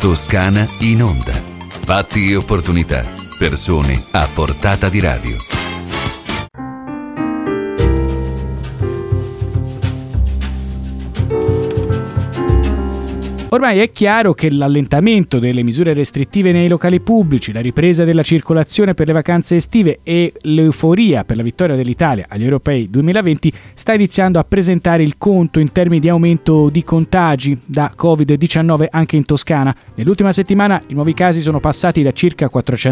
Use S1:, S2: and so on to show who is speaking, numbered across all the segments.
S1: Toscana in onda. Fatti e opportunità. Persone a portata di radio.
S2: Ormai è chiaro che l'allentamento delle misure restrittive nei locali pubblici, la ripresa della circolazione per le vacanze estive e l'euforia per la vittoria dell'Italia agli Europei 2020 sta iniziando a presentare il conto in termini di aumento di contagi da Covid-19 anche in Toscana. Nell'ultima settimana i nuovi casi sono passati da circa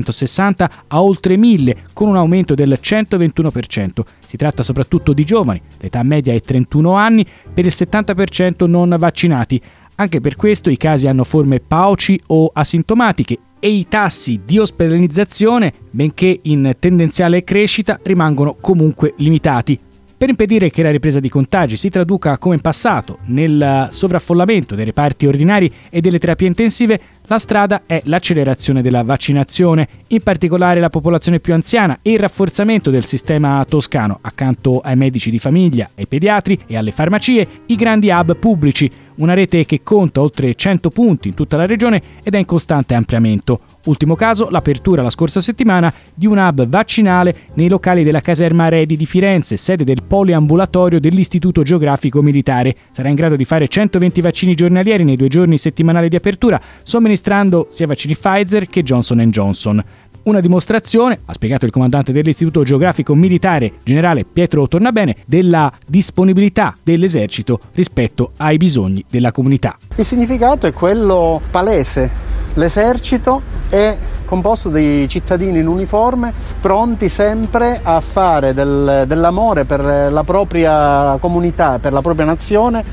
S2: 460 a oltre 1000, con un aumento del 121%. Si tratta soprattutto di giovani, l'età media è 31 anni, per il 70% non vaccinati. Anche per questo i casi hanno forme pauci o asintomatiche e i tassi di ospedalizzazione, benché in tendenziale crescita, rimangono comunque limitati. Per impedire che la ripresa di contagi si traduca come in passato nel sovraffollamento dei reparti ordinari e delle terapie intensive, la strada è l'accelerazione della vaccinazione, in particolare la popolazione più anziana, e il rafforzamento del sistema toscano, accanto ai medici di famiglia, ai pediatri e alle farmacie, i grandi hub pubblici, una rete che conta oltre 100 punti in tutta la regione ed è in costante ampliamento. Ultimo caso, l'apertura la scorsa settimana di un hub vaccinale nei locali della caserma Redi di Firenze, sede del poliambulatorio dell'Istituto Geografico Militare. Sarà in grado di fare 120 vaccini giornalieri nei 2 giorni settimanali di apertura, somministrando sia vaccini Pfizer che Johnson & Johnson. Una dimostrazione, ha spiegato il comandante dell'Istituto Geografico Militare, generale Pietro Tornabene, della disponibilità dell'esercito rispetto ai bisogni della comunità.
S3: Il significato è quello palese. L'esercito è composto di cittadini in uniforme, pronti sempre a fare dell'amore per la propria comunità, per la propria nazione,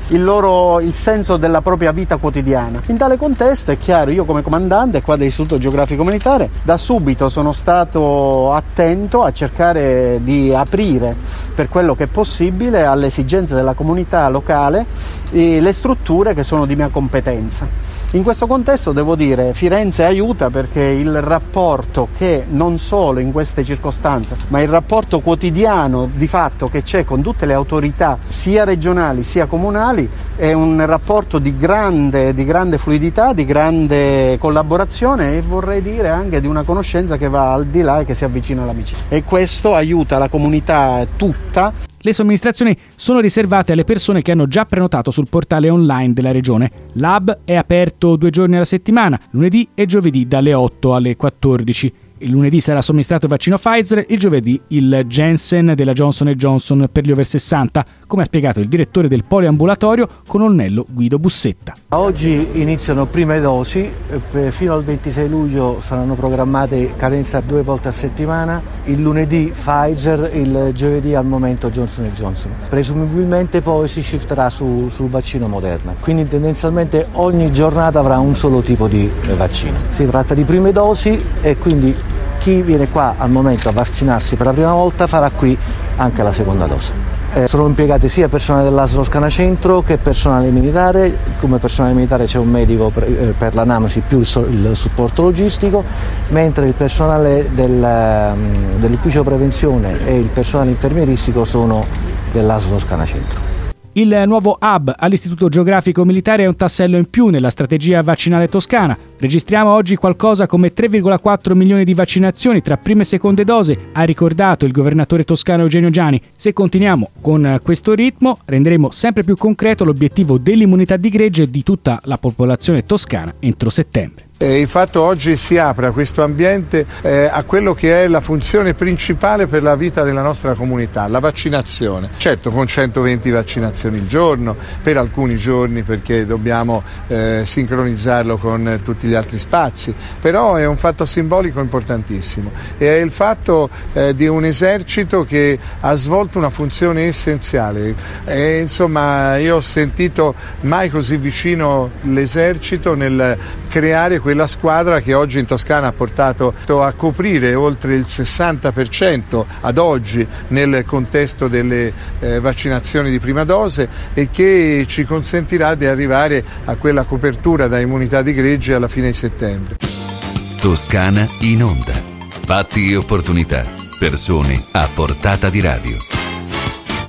S3: il senso della propria vita quotidiana. In tale contesto è chiaro, io come comandante qua dell'Istituto Geografico Militare, da subito sono stato attento a cercare di aprire per quello che è possibile alle esigenze della comunità locale le strutture che sono di mia competenza. In questo contesto devo dire Firenze aiuta, perché il rapporto che non solo in queste circostanze, ma il rapporto quotidiano di fatto che c'è con tutte le autorità sia regionali sia comunali è un rapporto di grande fluidità, di grande collaborazione e vorrei dire anche di una conoscenza che va al di là e che si avvicina all'amicizia. E questo aiuta la comunità tutta.
S2: Le somministrazioni sono riservate alle persone che hanno già prenotato sul portale online della regione. L'hub è aperto 2 giorni alla settimana, lunedì e giovedì dalle 8 alle 14. Il lunedì sarà somministrato il vaccino Pfizer, il giovedì il Janssen della Johnson & Johnson per gli over 60, come ha spiegato il direttore del poliambulatorio, colonnello Guido Bussetta.
S4: Oggi iniziano prime dosi, fino al 26 luglio saranno programmate cadenza 2 volte a settimana, il lunedì Pfizer, il giovedì al momento Johnson & Johnson. Presumibilmente poi si shifterà sul vaccino Moderna, quindi tendenzialmente ogni giornata avrà un solo tipo di vaccino. Si tratta di prime dosi e quindi chi viene qua al momento a vaccinarsi per la prima volta farà qui anche la seconda dose. Sono impiegati sia personale dell'ASL Toscana Centro che personale militare. Come personale militare c'è un medico per l'anamnesi più il supporto logistico, mentre il personale dell'ufficio prevenzione e il personale infermieristico sono dell'ASL Toscana Centro.
S2: Il nuovo hub all'Istituto Geografico Militare è un tassello in più nella strategia vaccinale toscana. Registriamo oggi qualcosa come 3,4 milioni di vaccinazioni tra prime e seconde dose, ha ricordato il governatore toscano Eugenio Giani. Se continuiamo con questo ritmo, renderemo sempre più concreto l'obiettivo dell'immunità di gregge di tutta la popolazione toscana entro settembre.
S5: Il fatto oggi si apre a questo ambiente a quello che è la funzione principale per la vita della nostra comunità, la vaccinazione. Certo, con 120 vaccinazioni al giorno, per alcuni giorni perché dobbiamo sincronizzarlo con tutti gli altri spazi, però è un fatto simbolico importantissimo. È il fatto di un esercito che ha svolto una funzione essenziale. Insomma, io ho sentito mai così vicino l'esercito nel creare quella squadra che oggi in Toscana ha portato a coprire oltre il 60% ad oggi nel contesto delle vaccinazioni di prima dose e che ci consentirà di arrivare a quella copertura da immunità di gregge alla fine di settembre.
S1: Toscana in onda. Fatti e opportunità. Persone a portata di radio.